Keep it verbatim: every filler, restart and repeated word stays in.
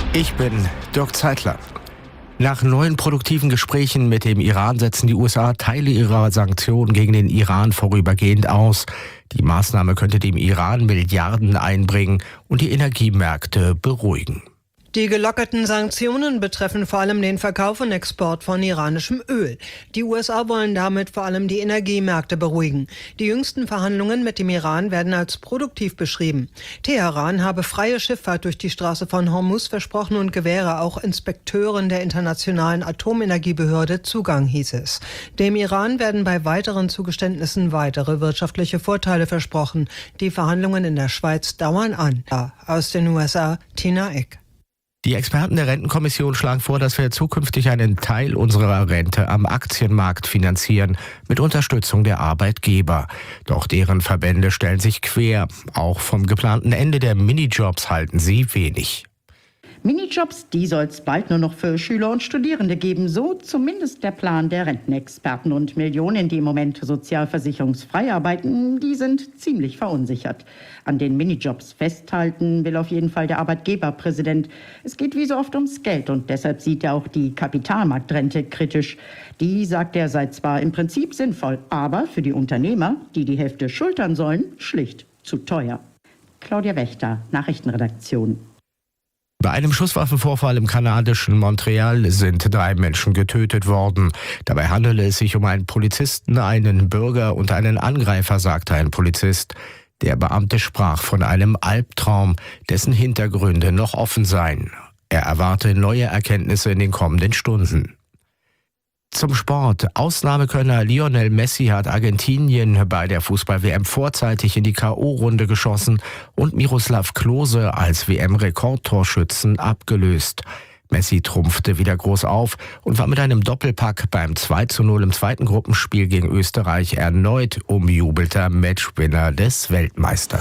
Ich bin Dirk Zeitler. Nach neuen produktiven Gesprächen mit dem Iran setzen die U S A Teile ihrer Sanktionen gegen den Iran vorübergehend aus. Die Maßnahme könnte dem Iran Milliarden einbringen und die Energiemärkte beruhigen. Die gelockerten Sanktionen betreffen vor allem den Verkauf und Export von iranischem Öl. Die U S A wollen damit vor allem die Energiemärkte beruhigen. Die jüngsten Verhandlungen mit dem Iran werden als produktiv beschrieben. Teheran habe freie Schifffahrt durch die Straße von Hormuz versprochen und gewähre auch Inspekteuren der Internationalen Atomenergiebehörde Zugang, hieß es. Dem Iran werden bei weiteren Zugeständnissen weitere wirtschaftliche Vorteile versprochen. Die Verhandlungen in der Schweiz dauern an. Aus den U S A, Tina Eck. Die Experten der Rentenkommission schlagen vor, dass wir zukünftig einen Teil unserer Rente am Aktienmarkt finanzieren, mit Unterstützung der Arbeitgeber. Doch deren Verbände stellen sich quer. Auch vom geplanten Ende der Minijobs halten sie wenig. Minijobs, die soll es bald nur noch für Schüler und Studierende geben. So zumindest der Plan der Rentenexperten. Und Millionen, die im Moment sozialversicherungsfrei arbeiten, die sind ziemlich verunsichert. An den Minijobs festhalten will auf jeden Fall der Arbeitgeberpräsident. Es geht wie so oft ums Geld und deshalb sieht er auch die Kapitalmarktrente kritisch. Die, sagt er, sei zwar im Prinzip sinnvoll, aber für die Unternehmer, die die Hälfte schultern sollen, schlicht zu teuer. Claudia Wächter, Nachrichtenredaktion. Bei einem Schusswaffenvorfall im kanadischen Montreal sind drei Menschen getötet worden. Dabei handele es sich um einen Polizisten, einen Bürger und einen Angreifer, sagte ein Polizist. Der Beamte sprach von einem Albtraum, dessen Hintergründe noch offen seien. Er erwarte neue Erkenntnisse in den kommenden Stunden. Zum Sport. Ausnahmekönner Lionel Messi hat Argentinien bei der Fußball-W M vorzeitig in die K O-Runde geschossen und Miroslav Klose als W M-Rekordtorschützen abgelöst. Messi trumpfte wieder groß auf und war mit einem Doppelpack beim zwei zu null im zweiten Gruppenspiel gegen Österreich erneut umjubelter Matchwinner des Weltmeisters.